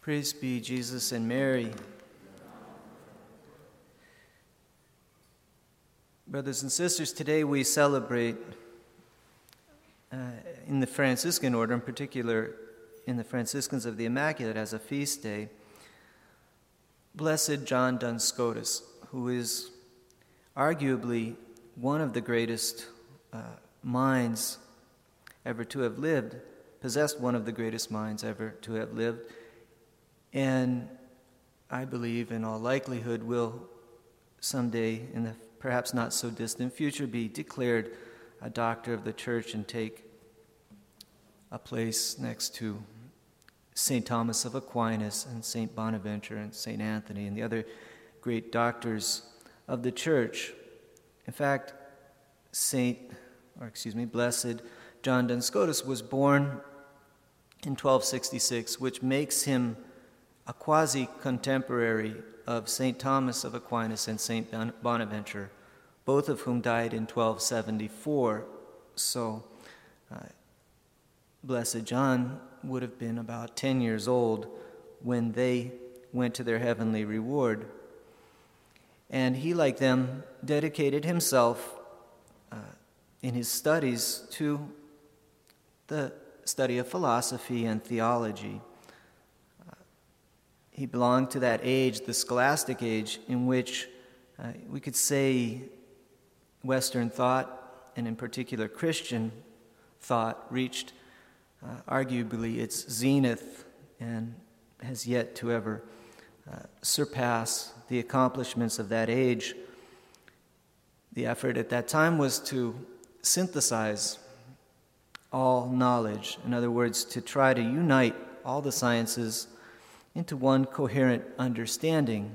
Praise be Jesus and Mary. Brothers and sisters, today we celebrate in the Franciscan order, in particular in the Franciscans of the Immaculate as a feast day, Blessed John Duns Scotus, who is arguably one of the greatest minds ever to have lived, possessed one of the greatest minds ever to have lived, and I believe in all likelihood will someday, in the perhaps not so distant future, be declared a doctor of the Church and take a place next to St. Thomas of Aquinas and St. Bonaventure and St. Anthony and the other great doctors of the Church. In fact, Blessed John Duns Scotus was born in 1266, which makes him a quasi-contemporary of St. Thomas of Aquinas and St. Bonaventure, both of whom died in 1274. So Blessed John would have been about 10 years old when they went to their heavenly reward. And he, like them, dedicated himself in his studies to the study of philosophy and theology. He belonged to that age, the scholastic age, in which we could say Western thought, and in particular Christian thought, reached arguably its zenith and has yet to ever surpass the accomplishments of that age. The effort at that time was to synthesize all knowledge. In other words, to try to unite all the sciences into one coherent understanding,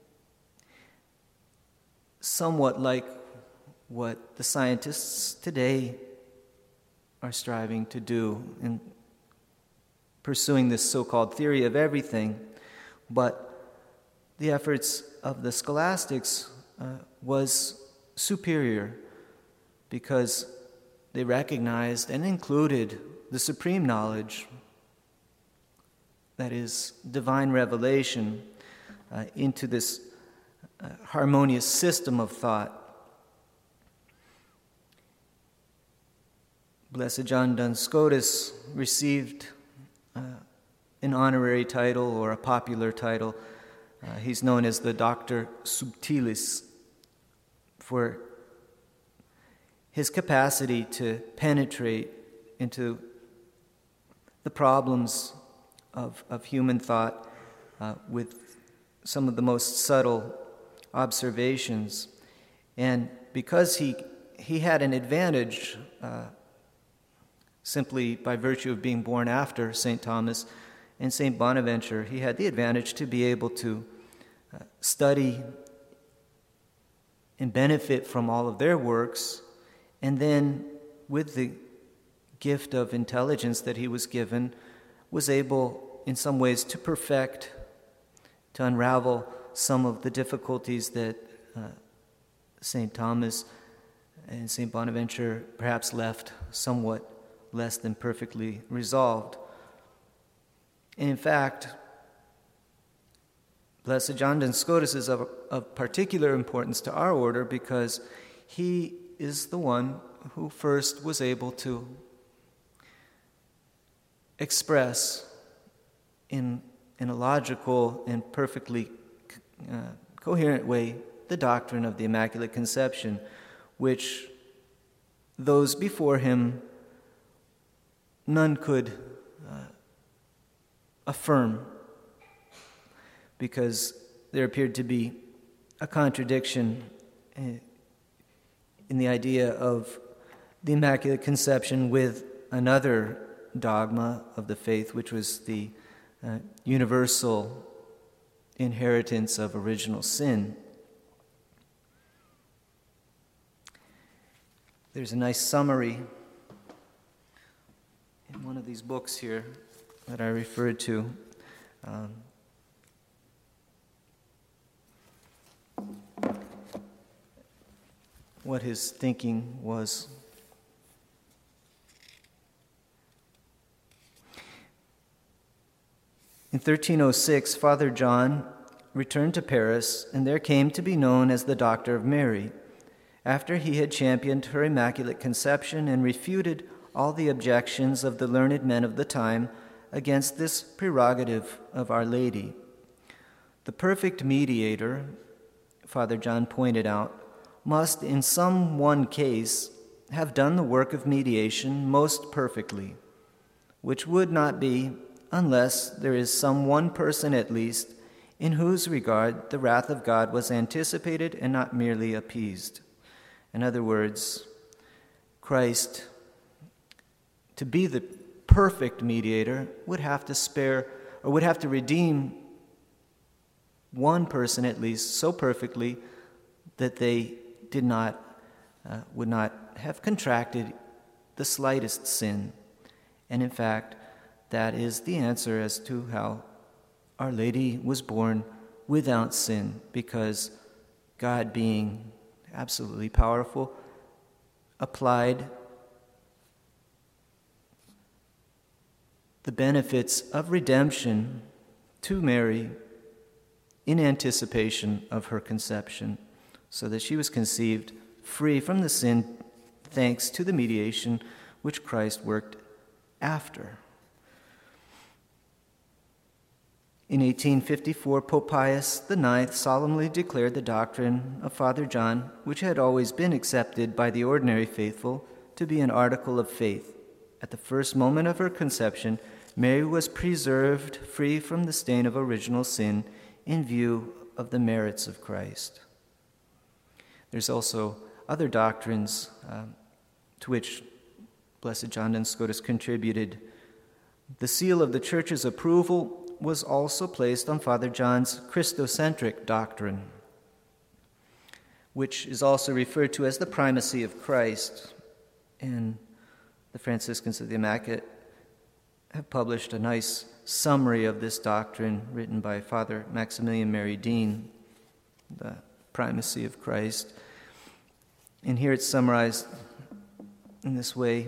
somewhat like what the scientists today are striving to do in pursuing this so-called theory of everything. But the efforts of the scholastics was superior because they recognized and included the supreme knowledge, that is, divine revelation, into this harmonious system of thought. Blessed John Duns Scotus received an honorary title or a popular title. He's known as the Doctor Subtilis for his capacity to penetrate into the problems of human thought with some of the most subtle observations. And because he had an advantage simply by virtue of being born after St. Thomas and St. Bonaventure, he had the advantage to be able to study and benefit from all of their works, and then with the gift of intelligence that he was given, was able in some ways to perfect, to unravel some of the difficulties that St. Thomas and St. Bonaventure perhaps left somewhat less than perfectly resolved. And in fact, Blessed John Duns Scotus is of particular importance to our order because he is the one who first was able to express in a logical and perfectly coherent way the doctrine of the Immaculate Conception, which those before him none could affirm, because there appeared to be a contradiction in the idea of the Immaculate Conception with another dogma of the faith, which was the universal inheritance of original sin. There's a nice summary in one of these books here that I referred to. What his thinking was. In 1306, Father John returned to Paris and there came to be known as the Doctor of Mary, after he had championed her Immaculate Conception and refuted all the objections of the learned men of the time against this prerogative of Our Lady. The perfect mediator, Father John pointed out, must in some one case have done the work of mediation most perfectly, which would not be unless there is some one person at least in whose regard the wrath of God was anticipated and not merely appeased. In other words, Christ, to be the perfect mediator, would have to redeem one person at least so perfectly that they would not have contracted the slightest sin. And in fact, that is the answer as to how Our Lady was born without sin, because God, being absolutely powerful, applied the benefits of redemption to Mary in anticipation of her conception, so that she was conceived free from the sin thanks to the mediation which Christ worked after. In 1854, Pope Pius IX solemnly declared the doctrine of Father John, which had always been accepted by the ordinary faithful, to be an article of faith. At the first moment of her conception, Mary was preserved free from the stain of original sin in view of the merits of Christ. There's also other doctrines to which Blessed John Duns Scotus contributed. The seal of the Church's approval was also placed on Father John's Christocentric doctrine, which is also referred to as the primacy of Christ. And the Franciscans of the Immaculate have published a nice summary of this doctrine written by Father Maximilian Mary Dean, the primacy of Christ. And here it's summarized in this way.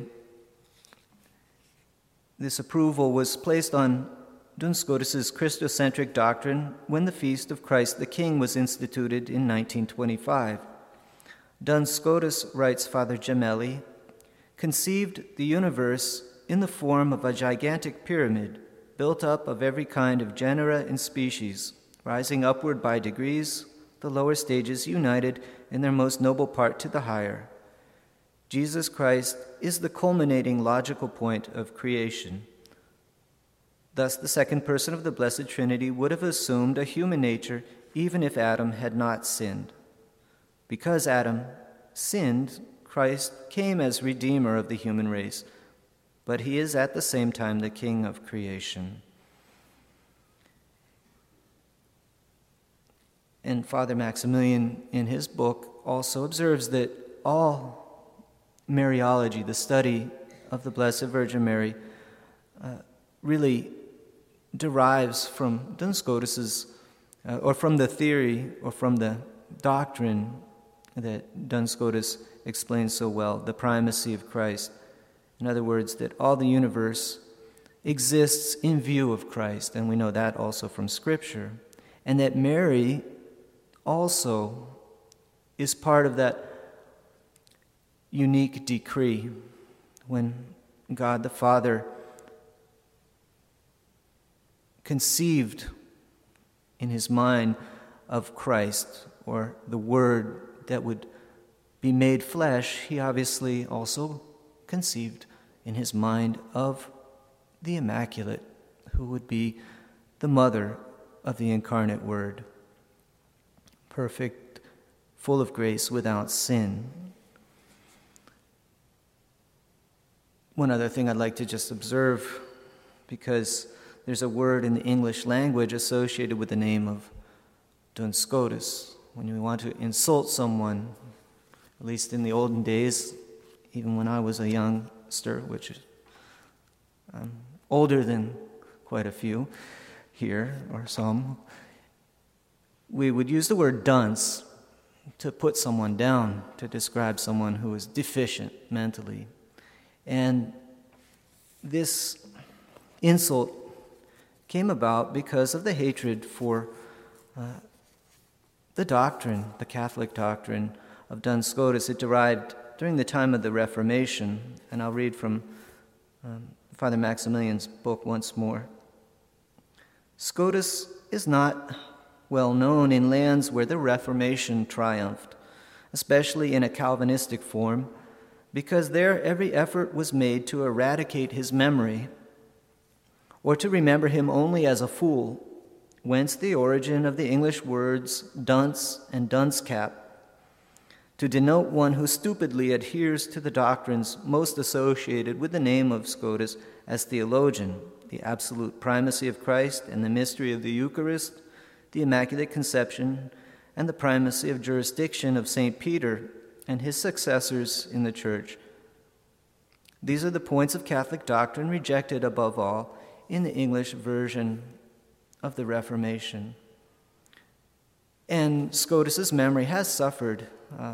This approval was placed on Duns Scotus's Christocentric doctrine when the feast of Christ the King was instituted in 1925. Duns Scotus, writes Father Gemelli, conceived the universe in the form of a gigantic pyramid built up of every kind of genera and species, rising upward by degrees, the lower stages united in their most noble part to the higher. Jesus Christ is the culminating logical point of creation. Thus, the second person of the Blessed Trinity would have assumed a human nature even if Adam had not sinned. Because Adam sinned, Christ came as Redeemer of the human race, but he is at the same time the King of creation. And Father Maximilian, in his book, also observes that all Mariology, the study of the Blessed Virgin Mary, really derives from Duns Scotus's, or from the theory, or from the doctrine that Duns Scotus explains so well, the primacy of Christ. In other words, that all the universe exists in view of Christ, and we know that also from Scripture, and that Mary also is part of that unique decree when God the Father conceived in his mind of Christ, or the Word that would be made flesh. He obviously also conceived in his mind of the Immaculate, who would be the mother of the incarnate Word, perfect, full of grace, without sin. One other thing I'd like to just observe, because there's a word in the English language associated with the name of Duns Scotus. When you want to insult someone, at least in the olden days, even when I was a youngster, which is older than quite a few here, or some, we would use the word dunce to put someone down, to describe someone who is deficient mentally. And this insult came about because of the hatred for the doctrine, the Catholic doctrine of Duns Scotus. It derived during the time of the Reformation, and I'll read from Father Maximilian's book once more. Scotus is not well known in lands where the Reformation triumphed, especially in a Calvinistic form, because there every effort was made to eradicate his memory, or to remember him only as a fool, whence the origin of the English words dunce and duncecap, to denote one who stupidly adheres to the doctrines most associated with the name of Scotus as theologian, the absolute primacy of Christ and the mystery of the Eucharist, the Immaculate Conception, and the primacy of jurisdiction of St. Peter and his successors in the Church. These are the points of Catholic doctrine rejected above all in the English version of the Reformation. And Scotus's memory has suffered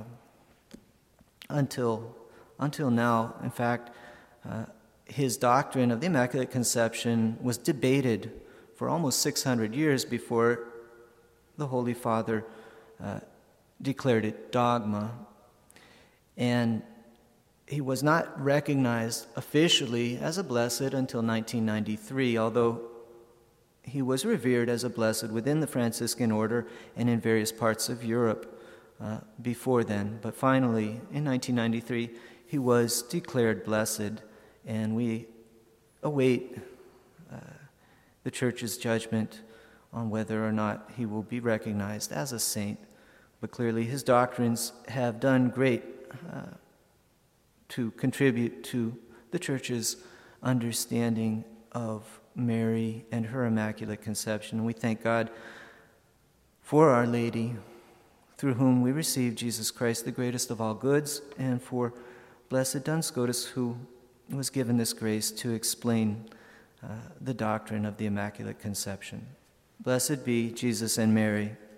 until now. In fact, his doctrine of the Immaculate Conception was debated for almost 600 years before the Holy Father declared it dogma. And he was not recognized officially as a blessed until 1993, although he was revered as a blessed within the Franciscan order and in various parts of Europe before then. But finally, in 1993, he was declared blessed, and we await the Church's judgment on whether or not he will be recognized as a saint. But clearly his doctrines have done great to contribute to the Church's understanding of Mary and her Immaculate Conception. And we thank God for Our Lady, through whom we receive Jesus Christ, the greatest of all goods, and for Blessed Duns Scotus, who was given this grace to explain the doctrine of the Immaculate Conception. Blessed be Jesus and Mary.